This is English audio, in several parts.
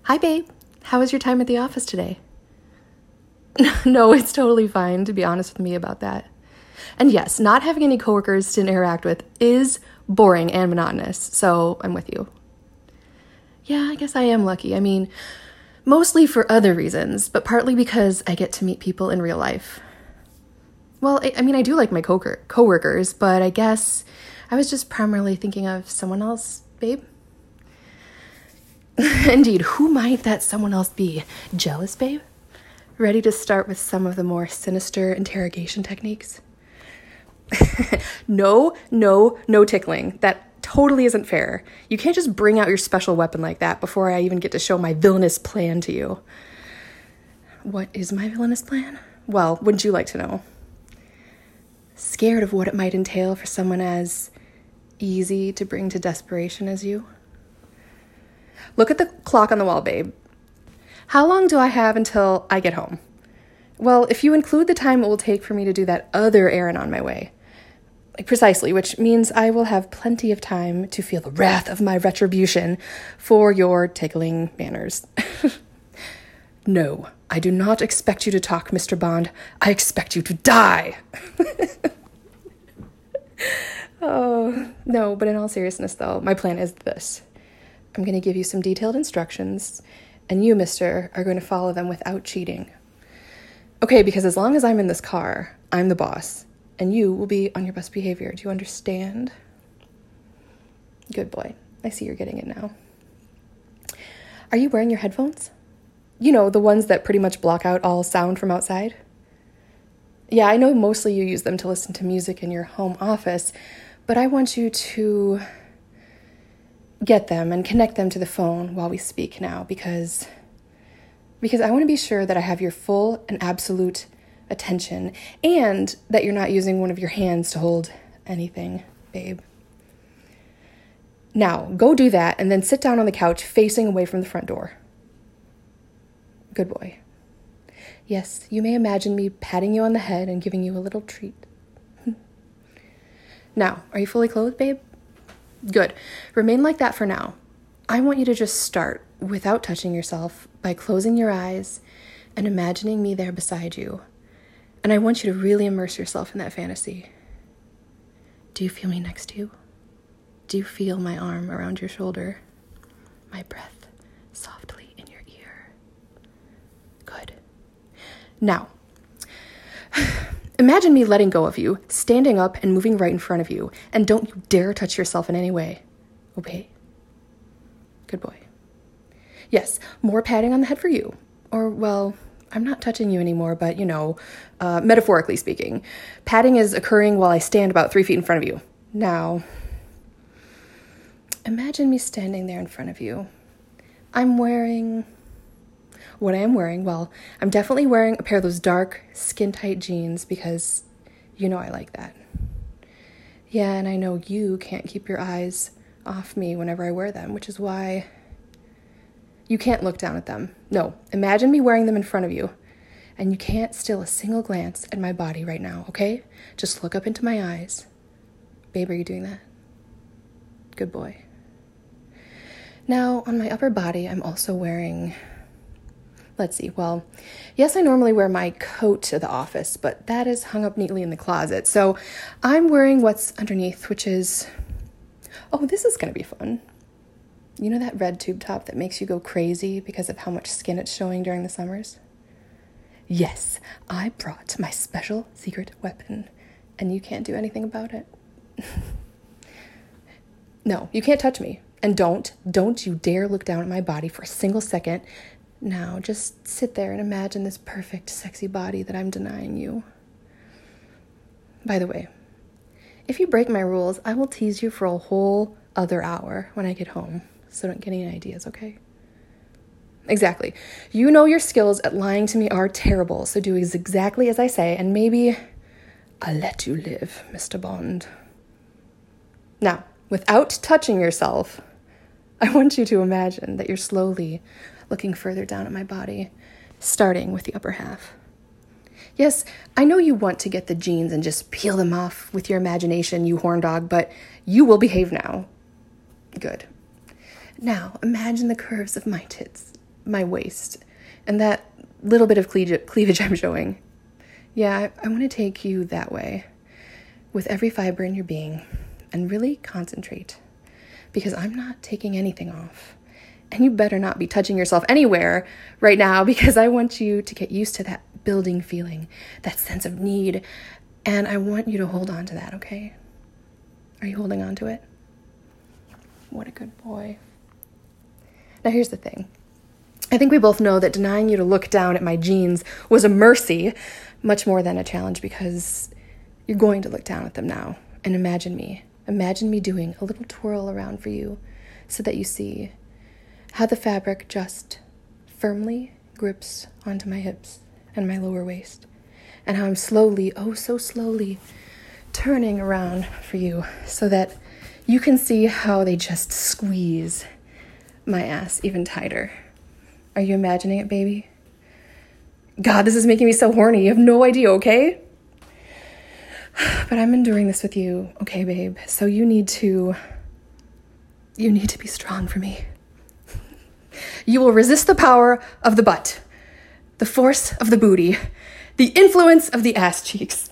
Hi, babe. How was your time at the office today? No, it's totally fine to be honest with me about that. And yes, not having any coworkers to interact with is boring and monotonous, so I'm with you. Yeah, I guess I am lucky. I mean, mostly for other reasons, but partly because I get to meet people in real life. Well, I do like my coworkers, but I guess I was just primarily thinking of someone else, babe. Indeed, who might that someone else be? Jealous, babe? Ready to start with some of the more sinister interrogation techniques? No tickling. That totally isn't fair. You can't just bring out your special weapon like that before I even get to show my villainous plan to you. What is my villainous plan? Well, wouldn't you like to know? Scared of what it might entail for someone as easy to bring to desperation as you? Look at the clock on the wall, babe. How long do I have until I get home? Well, if you include the time it will take for me to do that other errand on my way. Precisely, which means I will have plenty of time to feel the wrath of my retribution for your tickling manners. No, I do not expect you to talk, Mr. Bond. I expect you to die. Oh, no, but in all seriousness, though, my plan is this. I'm going to give you some detailed instructions, and you, mister, are going to follow them without cheating. Okay, because as long as I'm in this car, I'm the boss, and you will be on your best behavior. Do you understand? Good boy. I see you're getting it now. Are you wearing your headphones? You know, the ones that pretty much block out all sound from outside? Yeah, I know mostly you use them to listen to music in your home office, but I want you to get them and connect them to the phone while we speak now because I want to be sure that I have your full and absolute attention and that you're not using one of your hands to hold anything, babe. Now, go do that and then sit down on the couch facing away from the front door. Good boy. Yes, you may imagine me patting you on the head and giving you a little treat. Now, are you fully clothed, babe? Good. Remain like that for now. I want you to just start, without touching yourself, by closing your eyes and imagining me there beside you. And I want you to really immerse yourself in that fantasy. Do you feel me next to you? Do you feel my arm around your shoulder? My breath softly in your ear? Good. Now, imagine me letting go of you, standing up and moving right in front of you, and don't you dare touch yourself in any way. Obey? Good boy. Yes, more patting on the head for you. Or, well, I'm not touching you anymore, but, metaphorically speaking. Patting is occurring while I stand about 3 feet in front of you. Now, imagine me standing there in front of you. What I am wearing, well, I'm definitely wearing a pair of those dark, skin-tight jeans because you know I like that. Yeah, and I know you can't keep your eyes off me whenever I wear them, which is why you can't look down at them. No, imagine me wearing them in front of you, and you can't steal a single glance at my body right now, okay? Just look up into my eyes. Babe, are you doing that? Good boy. Now, on my upper body, I'm also wearing... Let's see, well, yes, I normally wear my coat to the office, but that is hung up neatly in the closet. So I'm wearing what's underneath, which is... Oh, this is going to be fun. You know that red tube top that makes you go crazy because of how much skin it's showing during the summers? Yes, I brought my special secret weapon, and you can't do anything about it. No, you can't touch me. And don't you dare look down at my body for a single second. Now, just sit there and imagine this perfect, sexy body that I'm denying you. By the way, if you break my rules, I will tease you for a whole other hour when I get home. So don't get any ideas, okay? Exactly. You know your skills at lying to me are terrible, so do exactly as I say, and maybe I'll let you live, Mr. Bond. Now, without touching yourself, I want you to imagine that you're slowly looking further down at my body, starting with the upper half. Yes, I know you want to get the jeans and just peel them off with your imagination, you horn dog, but you will behave now. Good. Now, imagine the curves of my tits. my waist and that little bit of cleavage I'm showing. Yeah, I want to take you that way with every fiber in your being and really concentrate, because I'm not taking anything off. And you better not be touching yourself anywhere right now, because I want you to get used to that building feeling, that sense of need. And I want you to hold on to that, okay? Are you holding on to it? What a good boy. Now here's the thing. I think we both know that denying you to look down at my jeans was a mercy, much more than a challenge, because you're going to look down at them now. And imagine me doing a little twirl around for you so that you see how the fabric just firmly grips onto my hips and my lower waist, and how I'm slowly, oh so slowly, turning around for you so that you can see how they just squeeze my ass even tighter. Are you imagining it, baby? God, this is making me so horny. You have no idea, okay? But I'm enduring this with you, okay, babe? So you need to be strong for me. You will resist the power of the butt, the force of the booty, the influence of the ass cheeks.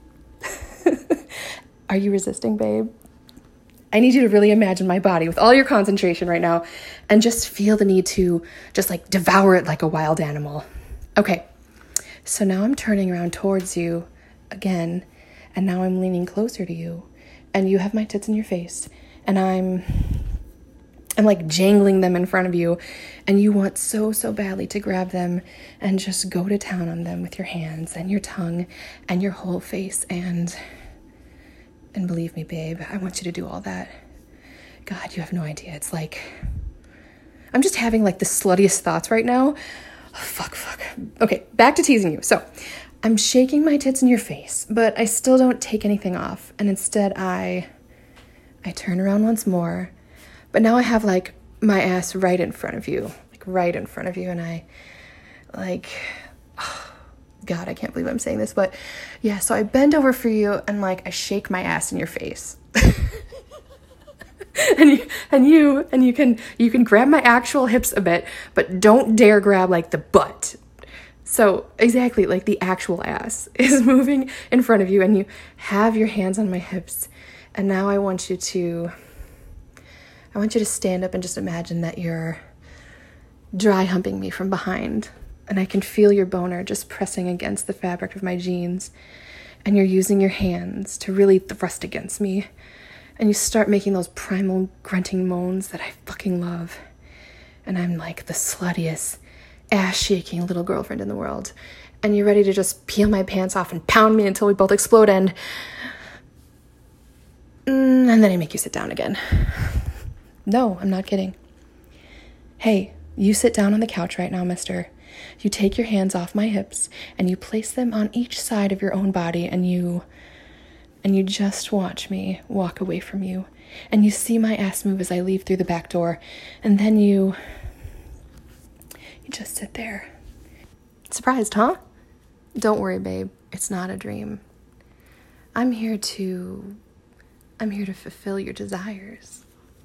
Are you resisting, babe? I need you to really imagine my body with all your concentration right now and just feel the need to just like devour it like a wild animal. Okay, so now I'm turning around towards you again, and now I'm leaning closer to you, and you have my tits in your face, and I'm like jangling them in front of you, and you want so badly to grab them and just go to town on them with your hands and your tongue and your whole face, and believe me, babe, I want you to do all that. God, you have no idea. It's like, I'm just having like the sluttiest thoughts right now. Oh, fuck. Okay, back to teasing you. So I'm shaking my tits in your face, but I still don't take anything off. And instead I turn around once more, but now I have like my ass right in front of you, and I like, oh, God, I can't believe I'm saying this, but yeah, so I bend over for you and like I shake my ass in your face. and you can grab my actual hips a bit, but don't dare grab like the butt. So exactly, like the actual ass is moving in front of you, and you have your hands on my hips. And now I want you to stand up and just imagine that you're dry humping me from behind. And I can feel your boner just pressing against the fabric of my jeans. And you're using your hands to really thrust against me. And you start making those primal grunting moans that I fucking love. And I'm like the sluttiest, ass-shaking little girlfriend in the world. And you're ready to just peel my pants off and pound me until we both explode, and then I make you sit down again. No, I'm not kidding. Hey, you sit down on the couch right now, mister. You take your hands off my hips and you place them on each side of your own body, and you just watch me walk away from you. And you see my ass move as I leave through the back door. And then you just sit there. Surprised, huh? Don't worry, babe. It's not a dream. I'm here to fulfill your desires.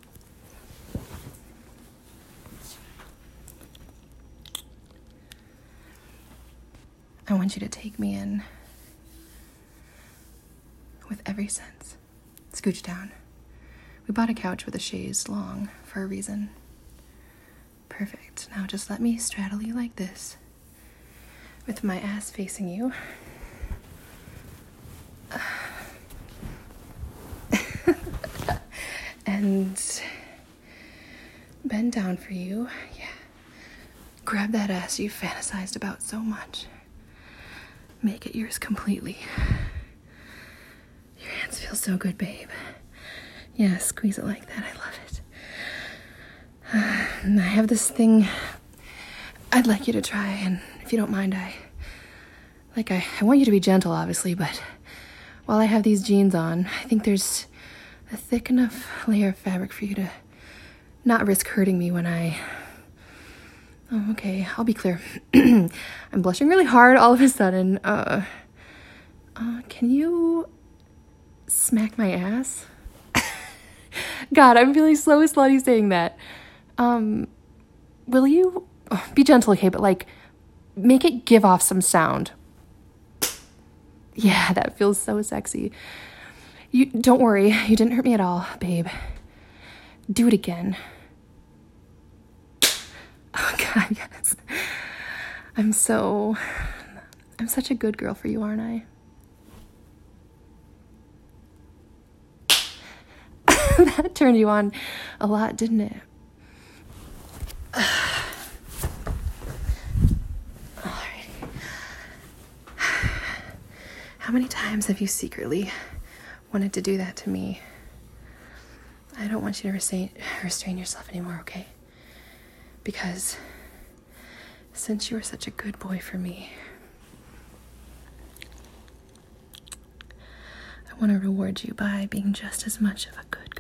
I want you to take me in with every sense. Scooch down. We bought a couch with a chaise long for a reason. Perfect. Now just let me straddle you like this, with my ass facing you. And bend down for you. Yeah. Grab that ass you fantasized about so much. Make it yours completely. Your hands feel so good, babe. Yeah, squeeze it like that. I love it. And I have this thing I'd like you to try, and if you don't mind, I want you to be gentle, obviously, but while I have these jeans on, I think there's a thick enough layer of fabric for you to not risk hurting me when I... Oh, okay, I'll be clear. I'm blushing really hard all of a sudden. Can you smack my ass? God, I'm feeling so slutty saying that. Will you be gentle, okay, but like, make it give off some sound. Yeah, that feels so sexy. You don't worry, you didn't hurt me at all, babe. Do it again. Oh God, yes. I'm such a good girl for you, aren't I? That turned you on a lot, didn't it? Alright. How many times have you secretly wanted to do that to me? I don't want you to restrain yourself anymore, okay? Because since you were such a good boy for me, I want to reward you by being just as much of a good girl.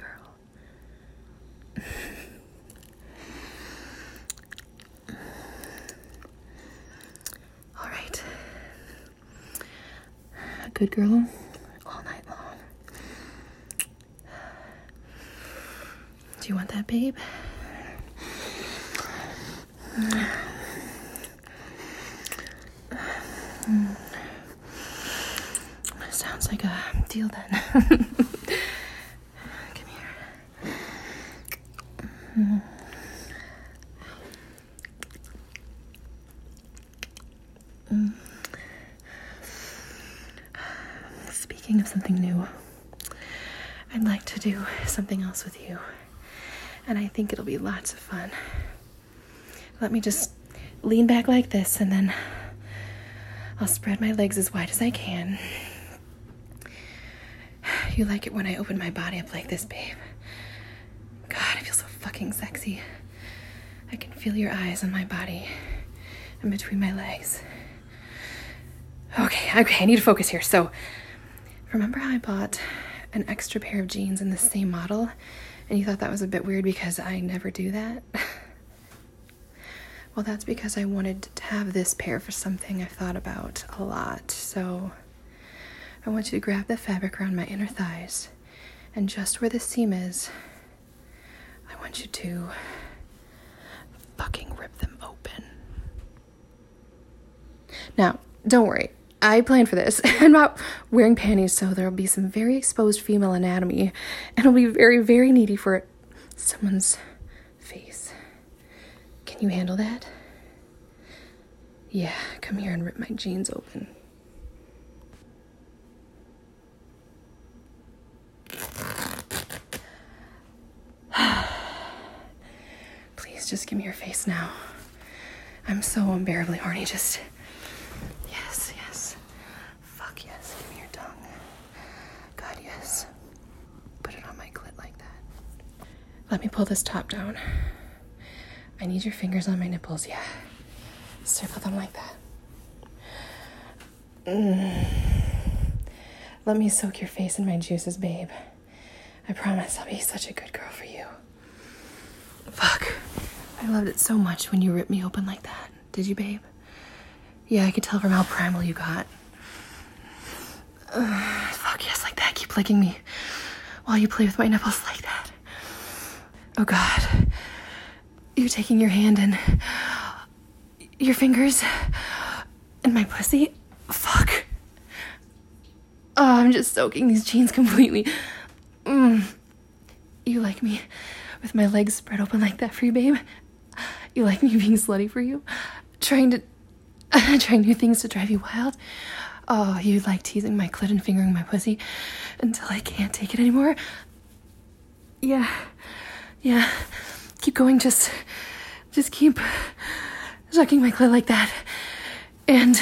All right. A good girl all night long. Do you want that, babe? Sounds like a deal then. Come here. Speaking of something new, I'd like to do something else with you, and I think it'll be lots of fun. Let me just lean back like this, and then I'll spread my legs as wide as I can. You like it when I open my body up like this, babe. God, I feel so fucking sexy. I can feel your eyes on my body and between my legs. Okay, I need to focus here. So, remember how I bought an extra pair of jeans in the same model, and you thought that was a bit weird because I never do that? Well, that's because I wanted to have this pair for something I've thought about a lot. So I want you to grab the fabric around my inner thighs, and just where the seam is, I want you to fucking rip them open. Now, don't worry. I planned for this. I'm not wearing panties, so there'll be some very exposed female anatomy, and it'll be very, very needy for someone's face. Can you handle that? Yeah, come here and rip my jeans open. Please, just give me your face now. I'm so unbearably horny. Just, yes. Fuck yes, give me your tongue. God, yes. Put it on my clit like that. Let me pull this top down. I need your fingers on my nipples, yeah. Circle them like that. Let me soak your face in my juices, babe. I promise I'll be such a good girl for you. Fuck. I loved it so much when you ripped me open like that. Did you, babe? Yeah, I could tell from how primal you got. Fuck yes, like that. Keep licking me while you play with my nipples like that. Oh, God. You're taking your hand and your fingers in my pussy? Fuck. Oh, I'm just soaking these jeans completely. You like me with my legs spread open like that for you, babe? You like me being slutty for you? Trying new things to drive you wild? Oh, you like teasing my clit and fingering my pussy until I can't take it anymore? Yeah. Keep going, just keep sucking my clit like that. And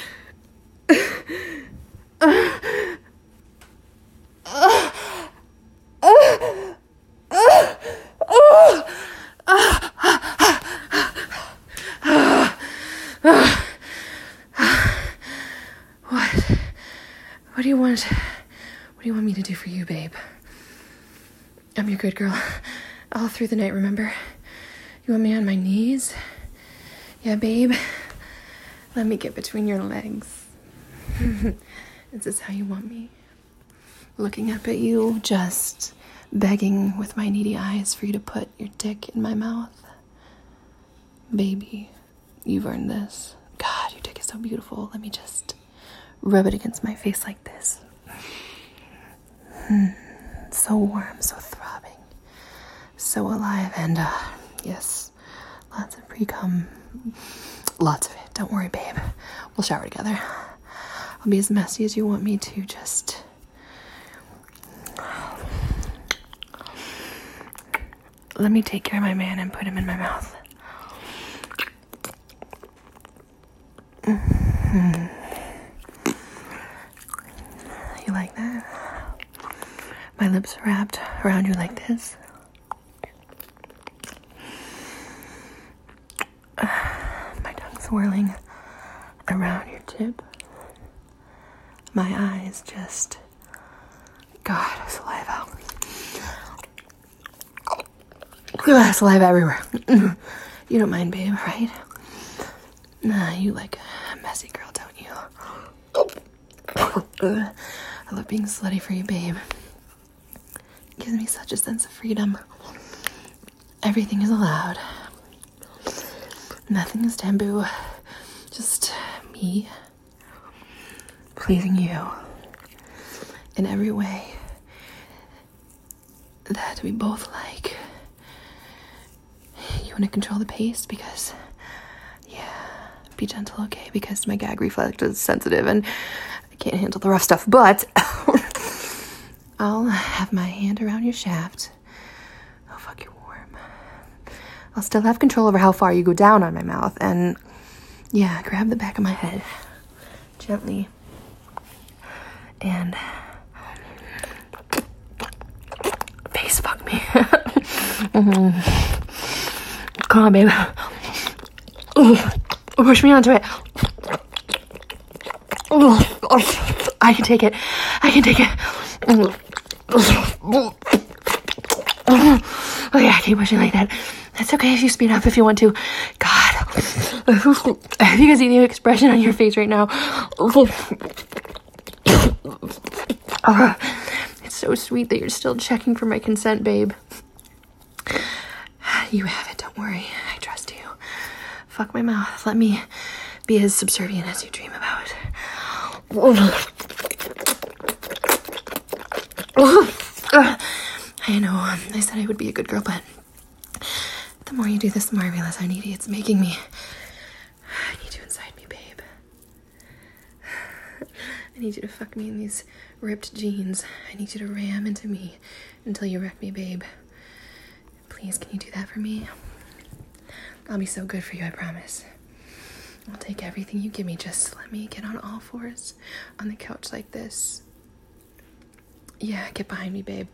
What do you want? What do you want me to do for you, babe? I'm your good girl. All through the night, remember? You want me on my knees? Yeah, babe? Let me get between your legs. Is this how you want me? Looking up at you, just begging with my needy eyes for you to put your dick in my mouth. Baby, you've earned this. God, your dick is so beautiful. Let me just rub it against my face like this. So warm, so throbbing, so alive, and yes, lots of pre-cum. Lots of it. Don't worry, babe. We'll shower together. I'll be as messy as you want me to. Just let me take care of my man and put him in my mouth. You like that? My lips wrapped around you like this. My tongue swirling around your tip. My eyes just... God, saliva. Saliva everywhere. You don't mind, babe, right? Nah, you like a messy girl, don't you? I love being slutty for you, babe. It gives me such a sense of freedom. Everything is allowed. Nothing is taboo. Just me pleasing you in every way that we both like. You want to control the pace because, yeah, be gentle, okay? Because my gag reflex is sensitive and I can't handle the rough stuff, but I'll have my hand around your shaft. Oh, fuck, you're warm. I'll still have control over how far you go down on my mouth, and yeah, grab the back of my head gently and face fuck me. Come on, babe. Push me onto it. I can take it. I can take it. Okay, I keep pushing like that. It's okay if you speed up if you want to. God. If you can see the expression on your face right now. It's so sweet that you're still checking for my consent, babe. You have it, don't worry. I trust you. Fuck my mouth. Let me be as subservient as you dream about. I know, I said I would be a good girl, but the more you do this, the more I realize how needy it's making me. I need you inside me, babe. I need you to fuck me in these ripped jeans. I need you to ram into me until you wreck me, babe. Please, can you do that for me? I'll be so good for you, I promise. I'll take everything you give me. Just let me get on all fours on the couch like this. Yeah, get behind me, babe.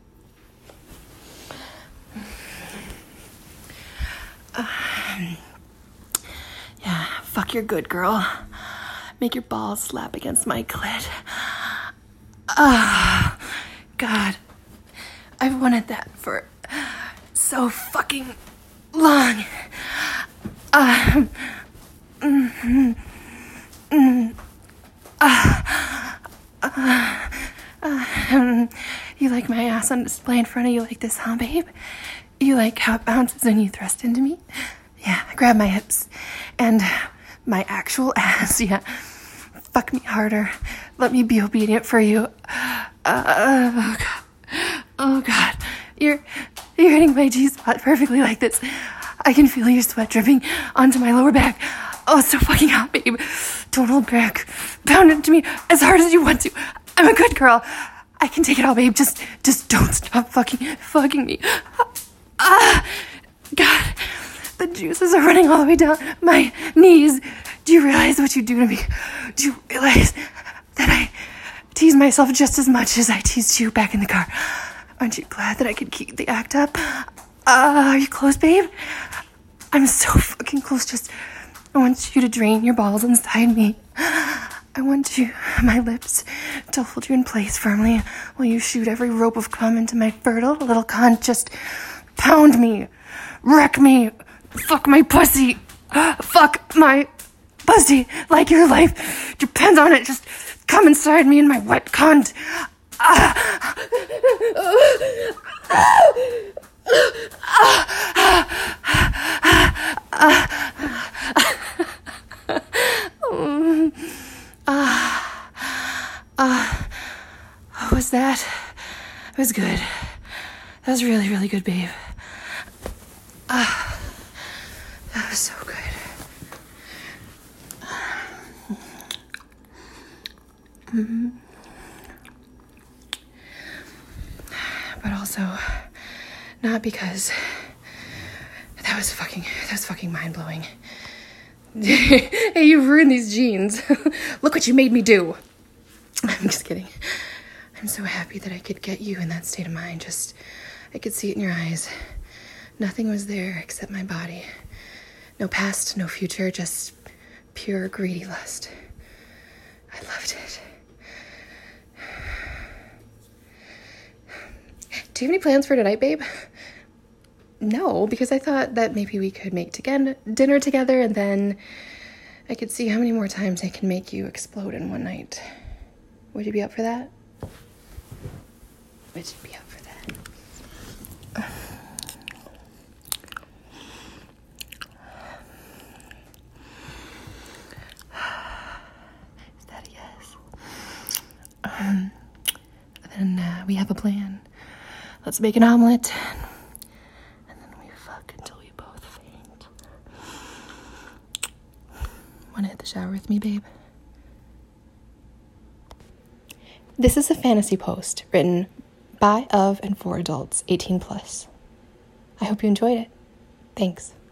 Yeah, fuck your good girl. Make your balls slap against my clit. God. I've wanted that for so fucking long. You like my ass on display in front of you like this, huh, babe? You like how it bounces when you thrust into me? Yeah, grab my hips and my actual ass, yeah. Fuck me harder. Let me be obedient for you. Oh, God. Oh, God. You're hitting my G-spot perfectly like this. I can feel your sweat dripping onto my lower back. Oh, it's so fucking hot, babe. Don't hold back. Pound into me as hard as you want to. I'm a good girl. I can take it all, babe. Just don't stop fucking me. God, the juices are running all the way down my knees. Do you realize what you do to me? Do you realize that I tease myself just as much as I teased you back in the car? Aren't you glad that I could keep the act up? Are you close, babe? I'm so fucking close. Just, I want you to drain your balls inside me. I want my lips to hold you in place firmly while you shoot every rope of cum into my fertile little cunt. Just pound me, wreck me, fuck my pussy, fuck my pussy like your life depends on it. Just come inside me in my wet cunt. was good. That was really, really good, babe. That was so good. But also, not because that was fucking mind-blowing. Hey, you've ruined these jeans. Look what you made me do. I'm just kidding. I'm so happy that I could get you in that state of mind. I could see it in your eyes. Nothing was there except my body. No past, no future, just pure greedy lust. I loved it. Do you have any plans for tonight, babe? No, because I thought that maybe we could make dinner together, and then I could see how many more times I can make you explode in one night. Would you be up for that? Would you be up for that? Is that a yes? Then we have a plan. Let's make an omelet. And then we fuck until we both faint. Wanna hit the shower with me, babe? This is a fantasy post written by, of, and for adults 18+. I hope you enjoyed it. Thanks.